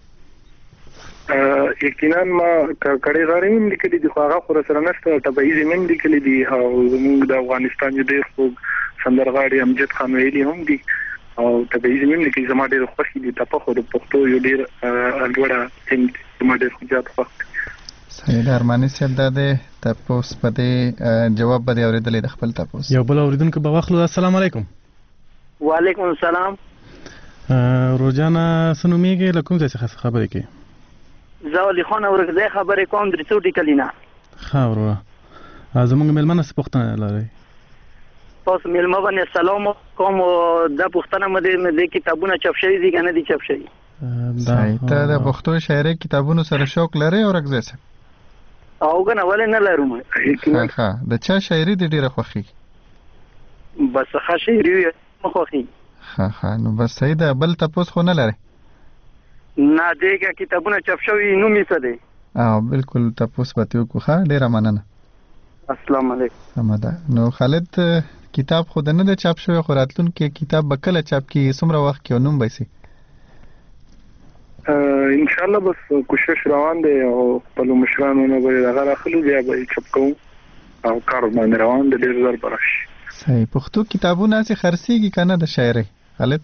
یقینا ما کاکړۍ غاړې هم لیکلي دي خو هغه خو راسره نشته ټپیزې مې هم لیکلي دي او زموږ د افغانستان یو ډېر خوږ سندرغاړي امجد خان ویلي هم دي او ټپیزې مې هم لیکلي زما ډېر خوښې دي ټپه خو د پښتو یو ډېر لوړه سیم دي زما ډېر زیات خوښ دي صحیح ده ارماني صاحب دا دی تپوس په دې جواب به دې اورېدلی د خپل تپوس یو بل اورېدونکی به واخلو السلام علیکم وعلیکم السلام روجانه څه نومېږې له کوم ځای څخه خبرې کوې زه علي خان اورکزی خبرې کوم درې څوټي کلي نه ښه وروره زموږ مېلمه نه څه پوښتنه لرئ تاسو مېلمه باندې سلام کوم دا پوښتنه مې د کتابونه چاپ شوي دي که نه دي چاپ شوي صحیح ته د پښتو شاعرۍ کتابونو سره شوق لرئ اورکزی صاحب او که نه ولې نه لرو ښه ښه د چا شاعري دې ډېره خوښېږي بس ښه شاعري مې خوښېږي ښه ښه نو بس صحیح ده بل تپوس خو نه لرئ نه دیګه کتابونه چاپ شوي نوم یې څه دی او بالکل تپوس به ترې وکړو ښه ډېره مننه السلام علیکم سمه ده نو خالد کتاب خو د نه ده چاپ شوی خو راتلونکی کتاب به کله چاپ کېږي څومره وخت کې او نوم به یې ان شاء الله بس کوشش روان دی او خپلو مشرانو نه به دغه راخلو بیا به یې چاپ کوو او کار باندې روان دی ډېر زر به راشي صحیح پښتو کتابونه هسې خرڅېږي که نه د شاعرۍ خالد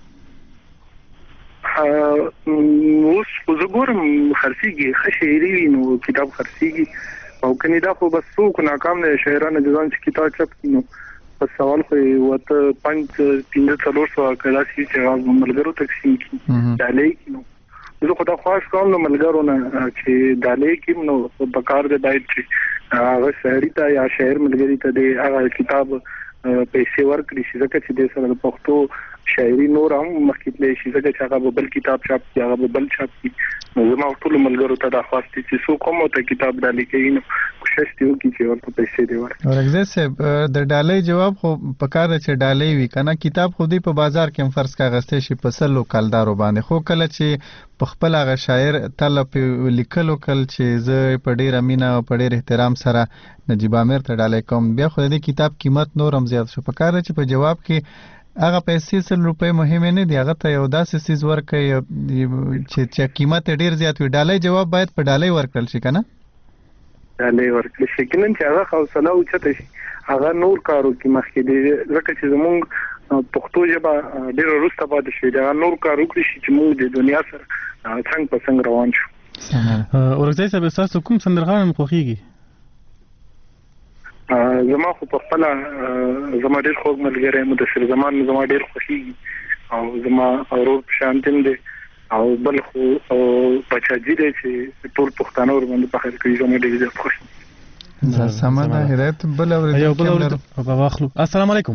اوس خو زه ګورم خرڅېږي ښه شاعري وي نو کتاب خرڅېږي او کنې دا خو بس څوک ناکام دی شاعرانو د ځان چې کتاب چاپ کړي نو بس سوال خو یې ورته پنځ پنځه څلور سوه که داسې وي چې هغه ملګرو تقسیم کړي ډالۍ کړي نو زه خو دا خواهش کوم د ملګرو نه چې ډالۍ کړي نو په کار دی باید چې هغه شاعري ته یا شاعر ملګري ته دی هغه کتاب پیسې ورکړي شي ځکه چې دې سره د پښتو شاعري نور هم مخکې تللی شي ځکه چې هغه به بل کتاب چاپ کړي هغه به بل چاپ کړي نو زما ټولو ملګرو ته دا خواست دی چې څوک هم ورته کتاب ډالۍ کوي نو کوشش دې وکړي چې ورته پیسې دې ورکړي اورکزی صاحب د ډالۍ جواب خو پکار ده چې ډالۍ وي که نه کتاب خو دوی په بازار کې هم فرض کا اخیستی شي په سلو کلدارو باندې خو کله چې په خپل هغه شاعر تله پې لیکل وکړل چې زه په ډېره مینه او په ډېر احترام سره نجیب امیر ته ډالۍ کوم بیا خو د دې کتاب قیمت نور هم زیات شو پکار ده چې په جواب کې هغه پیسې سل روپۍ مهمې نه دي هغه ته یو داسې څیز ورکړئ چې قیمت یې ډېر زیات وي ډالۍ جواب باید په ډالۍ ورکړل شي که نه ډالۍ ورکړل شي یقینا چې هغه حوصله اوچته شي هغه نور کار وکړي مخکې دی ځکه چې زموږ پښتو ژبه ډېره وروسته پاتې شوې ده هغه نور کار وکړي شي چې موږ د دنیا سره څنګ په څنګ روان شو اورکزی صاحب ستاسو کوم سندرغاړی مو خوښېږي زما خو په خپل زما ډېر خوږ ملګری مدثر زمان زما ډېر خوښیږي او زما ورور په شان تیم دی او بل خو بچاجي دی چې ټول پښتانه ور باندې په خیر کې زما ډېر زیات خوښ زه سمه ده هدایت بل اورېدل یو بل اورېدل په واخلو. السلام علیکم.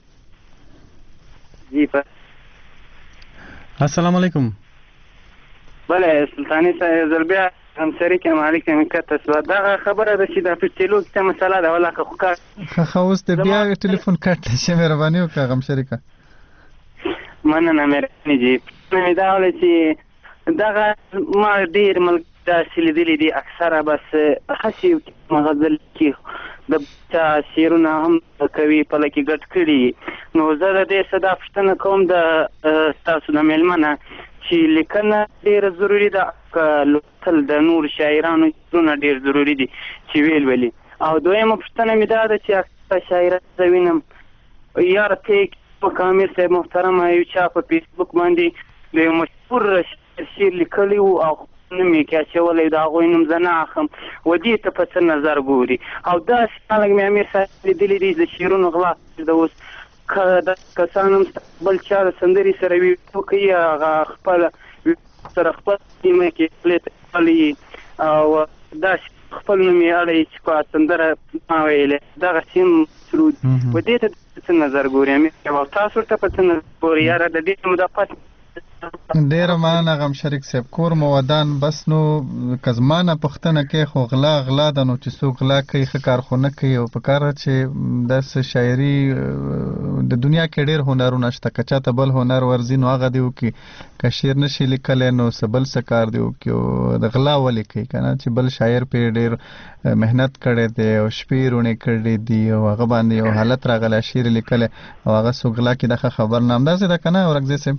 جی په السلام علیکم. بله سلطانی صاحب زربیا هم شریک مالک هم کته سو دا خبره ده چې د فستیلو کې مسله ده ولا که خو کار خو اوس ته بیا ټلیفون کټ شي مهرباني وکړه غم شریکه مننه مهرباني جی مې دا ول چې دا ما ډیر ملک دا سلیدلې دي اکثره بس خشي مغزل کې د چا شیرونه هم کوي په لکه ګټ کړي نو زه د دې صدا پښتنه کوم د تاسو د ملمنه چې لیکنه ډیر ضروری ده لوستل د نور شاعرانو څونه ډیر ضروری دي چې ویل ولي او دویمه پښتنه مې دا ده چې اکثر شاعران زوینم یار ته کامل صاحب محترم یو چا په فیسبوک باندې د مشهور شعر لیکلی او نومې کې اچولی د هغوی نوم زه نه اخلم و دې ته په څه نظر ګوري او داسې خلک مې امیر صاحب لیدلي دي د شعرونو غلا د اوس که د کسان هم بل چا د سندرې سره ویډیو کوي هغه خپله سره خپل سیمه کې خولې ته خپلې او داسې خپل نوم یې اړوي چې په سندره ما ویلې دغه سیم سرود و دې ته څه نظر ګوري امیر صاحب او تاسو ورته په څه نظر ګوري یاره د دې مدافعت ډیره مننه غم شریک صاحب کور مو ودان بس نو که زمانه پښتنه کې خو غلا غلا ده نو چې څوک غلا کوي ښه کار خو نه کوي او په کار چې داسې شاعري د دنیا کې ډېر هنرونه شته که چاته بل هنر ورځي نو هغه دی وکړي که شعر نشي لیکلی نو څه بل څه کار دی وکړي او د غلا ولې کوي که نه چې بل شاعر پرې ډېر محنت کړی دی او شپې روڼې کړي دي او هغه باندې یو حالت راغلی شعر لیکلی او هغه څوک غلا کړي دغه خبر نه همداسې ده که نه اورکزی صاحب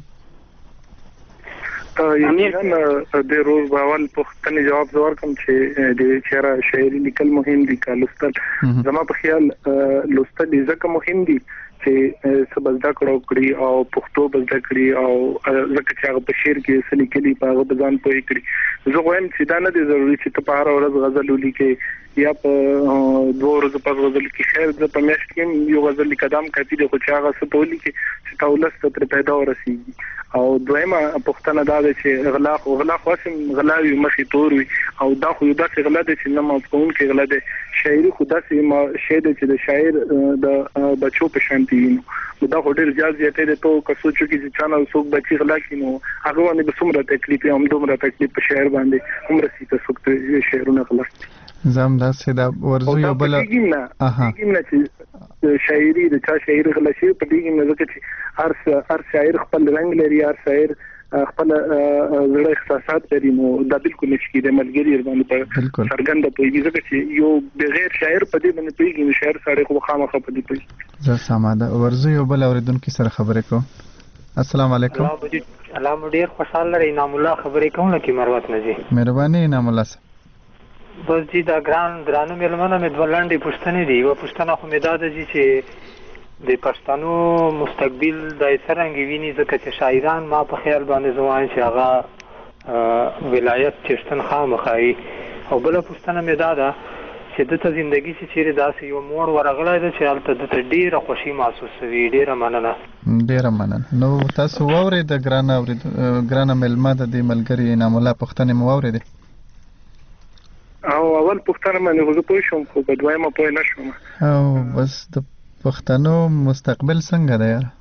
یقینا د روز باول پښتني جواب زور کوم چې د چیرې شاعري لیکل مهم دي که لوستل زما په خیال لوستل ځکه مهم دي چې سبا زده کړو کړی او پښتو زده کړی او ځکه چې هغه په شعر کې څه لیکلي په هغه ځان پوهې کړي زه وایم چې دا نه دي ضروري چې ته په هره ورځ غزل ولیکې یا په دوه ورځو پس غزل کې خیر زه په میاشت کې یو غزل لیکدم کافي دی خو چې هغه څه ته ولیکې چې تا ولس ته ترې پیدا ورسېږي او دویمه پوښتنه دا ده چې غلا خو غلا خو هم غلا وي مخې تور وي او دا خو یو داسې غلا دی چې نه مفهومونکی غلا دی شاعري خو داسې شی دی چې د شاعر د بچو په شان دي نو دا خو ډېر زیات زیاتې دی تو که سوچو کې چې چا نه څوک بچي غلا کړي نو هغه باندې به څومره تکلیف یا همدومره تکلیف په شاعر باندې هم رسي که څوک شعرونه غلا کړي زه همداسې دا ورځو یو بله پوهېږم نه چې شاعري د چا شاعري غلا شوي پوهېږم نه ځکه چې هر هر شاعر خپل رنګ لري هر شاعر خپل زړه احساسات لري نو دا بالکل نشي کېدای ملګري باندې په څرګنده پوهېږي ځکه چې یو بغیر شاعر په دې باندې پوهېږي نو شاعر سړی خو خامخا په دې پوهېږي زه سمه ده ورځو یو بل اورېدونکي سره خبرې کوم السلام علیکم الله مو ډېر خوشحال لري انعام الله خبرې کوم لکه مروت نه جي مهرباني انعام الله صاحب بس جی دا ګران ګرانو مېلمانه مې دوه لنډې پوښتنې دي یوه پوښتنه خو مې دا ده جي چې د پښتنو مستقبل دی څرنګه ویني ځکه چې شاعران ما په خیال باندې زه وایم چې هغه ولایت چشتن خامخا وي او بله پوښتنه مې دا ده چې دته زندګي چې چیرې داسې یو موړ ورغلی ده چې هلته دته ډېره خوښي محسوسوي ډېره مننه ډېره مننه نو تاسو واورېده ګرانه ګرانه مېلمه د دې ملګري انعام الله پوښتنې مو واورېدې او اول پوښتنه باندې خو زه پوه شوم خو په دویمه پوه نه شوم او بس د پښتنو مستقبل څنګه دی یاره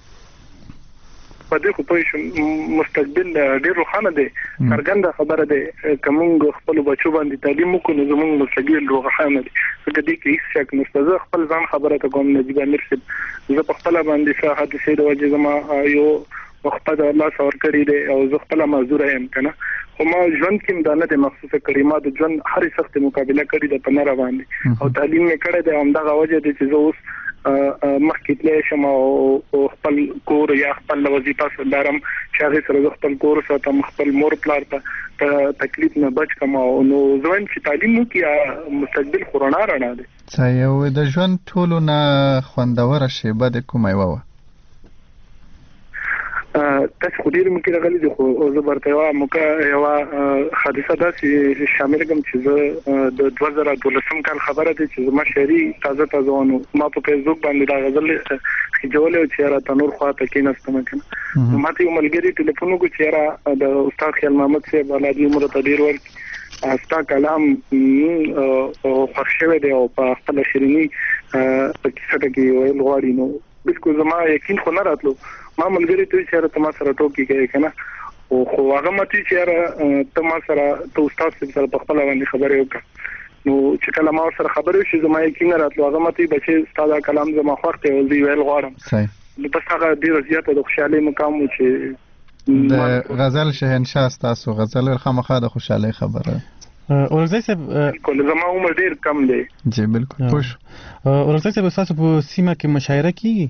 په دې خو پوه شوم مستقبل ډېر روښانه دی څرګنده خبره دی که موږ خپلو بچو باندې تعلیم وکړو نو زموږ مستقبل روښانه دی ځکه دې کې هېڅ شک نشته زه خپل ځان خبره ته کوم نجیب امیر صاحب زه په خپله باندې ښه حادثې د وجې زما یو وخته د الله څخه ورکړی دی او زه خپله معذوره یم که نه خو ما ژوند کې دا نه دی مخصوصه کړې ما د ژوند هرې سختې مقابله کړې ده په نره باندې او تعلیم مې کړی دی همدغه وجه دی چې زه اوس مخکې تللی شم او خپل کور یا خپل وظیفه لرم چې هغې سره زه خپل کور ساتم خپل مور پلار ته تکلیف نه بچ کړم نو زه وایم چې تعلیم وکړي مستقبل خو رڼا رڼا دی څه یو د ژوند ټولو نه خوندوره شیبه د کومه یوه وه تاسو خو ډیر مکه راغلي دي خو زه برته وا مکه یو حادثه ده چې شامل کوم چې زه د دوه زره دولسم کال خبره ده چې زما شهري تازه تازه ونه ما په فیسبوک باندې دا غزل خجول او چې را تنور خواته کې نستم کنه ما ته یو ملګری ټلیفون وکړ چې را د استاد خیال محمد صاحب ولادي عمر ته ډیر ورته استا کلام او خوشاله دی او په خپل شیرینی په کیسه کې ویل غواړي نو بالکل زما یقین خو نه راتلو ما ملګری ته چې را تما سره ټوکی کوي کنه او خو هغه متي چې را تما سره ته استاد سره په خپل باندې خبرې وکړه نو چې کله ما سره خبرې شي زما یقین نه راتلو هغه متي بچي استاد کلام زما خوښته او دی ویل غواړم صحیح نو بس هغه ډیر زیاته د خوشحالي مقام و چې د غزل شهنشاه تاسو غزل خامخا د خوشحالي خبره ورغزي صاحب کله زما عمر ډیر کم دی جی بالکل خوش ورغزي صاحب تاسو په سیمه کې مشاعره کیږي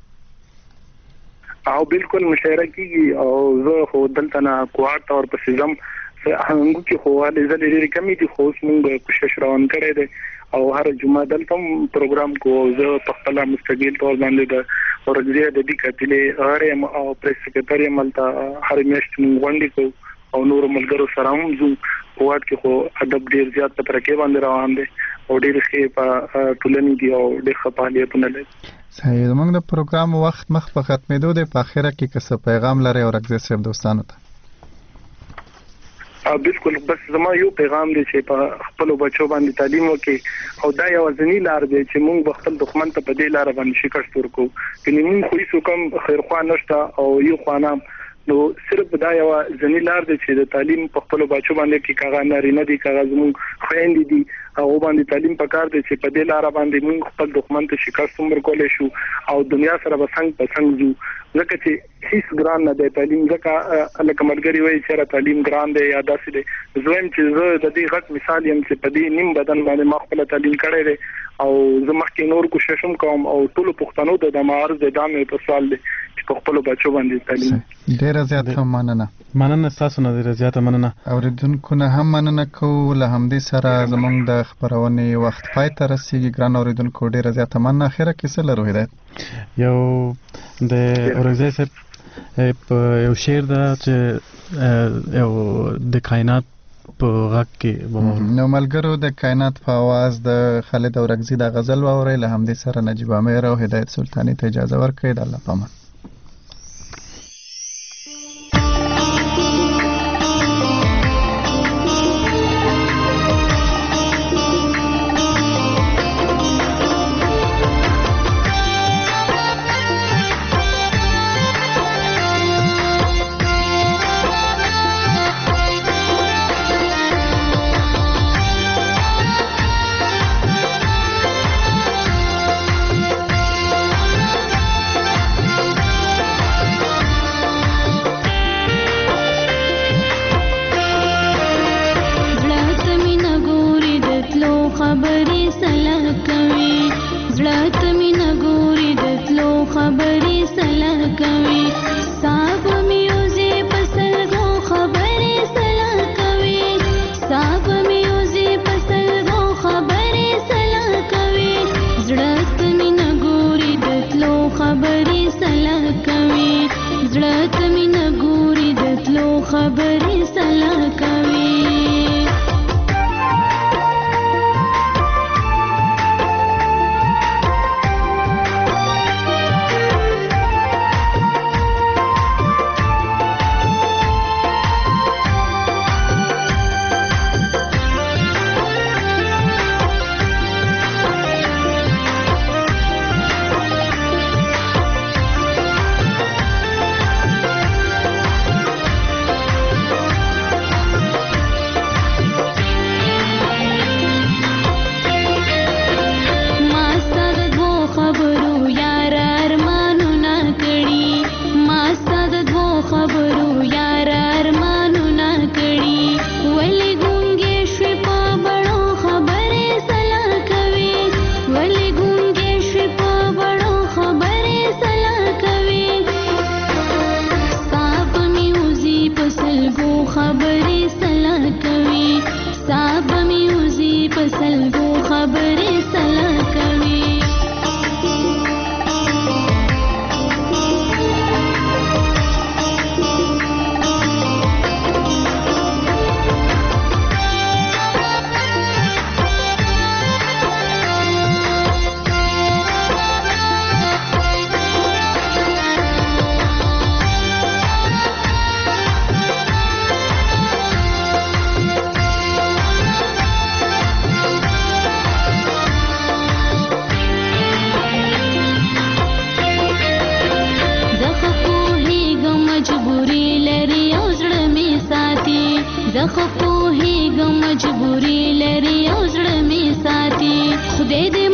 او بالکل مشاعره کیږي او زه خو دلته نه کوارت اور په سیزم هغه کې خو ولې زلې لري کمیټي خو موږ کوشش روان کړی دی او هر جمعه دلته پروګرام کو زه په خپل مستقل تور باندې د ورغزي د دې کتلې اره او پریس سکرټری ملته هر میاشت موږ غونډې کو او نور ملګرو سره هم زو کوارت کې خو ادب ډیر زیات په ترکیب باندې روان دي او ډیر ښه په ټولنې دی او ډیر خپالېتونه لري صحیح زموږ د پروګرام وخت مخ په ختمېدو دی په اخره کې که څه پیغام لري او ورغزي صاحب دوستانو ته ا بالکل بس زما یو پیغام دی چې په خپل بچو باندې تعلیم وکړي او دا یو ځنی لار دی چې موږ خپل دښمن ته په دې لار باندې شکست ورکو کله موږ خو هیڅ کوم خیر خوا نشته او یو خوانم نو صرف دا یو ځنی لار دی چې د تعلیم په خپل بچو باندې کې کاغه نارینه دي کاغه موږ خويندې دي او باندې تعلیم پکار دی چې په دې لار باندې موږ خپل دښمن ته شکست ورکولې شو او دنیا سره بسنګ پسنګ جو ځکه چې هیڅ ګران نه دی تعلیم ځکه لکه مرګري وایي چې تعلیم ګران دی یا داسې دی زویم چې زه د دې غټ مثال یم چې په دې نیم بدن باندې ما خپل تعلیم کړی دی او زه مخکې نور کوشش کوم او ټول پښتنو ته د معارض د دامه په سوال دی چې په خپل بچو باندې تعلیم ډیر زیات مننه مننه تاسو نه ډیر زیات مننه اوریدونکو نه هم مننه کوو له همدې سره زموږ د خبرونې وخت پای ته رسیږي ګران اوریدونکو ډیر زیات مننه اخره کې څه لرو هدایت یو د ورغزي صاحب په یو شعر دا چې یو د کائنات په غږ کې نو ملګرو د کائنات په आवाज د خالد اورغزي د غزل واوري له همدې سره نجیب امیر او هدایت سلطانی ته اجازه ورکړئ د الله پامان زه خو پوهېږم مجبوري لري او زړه مې ساتي خدای دې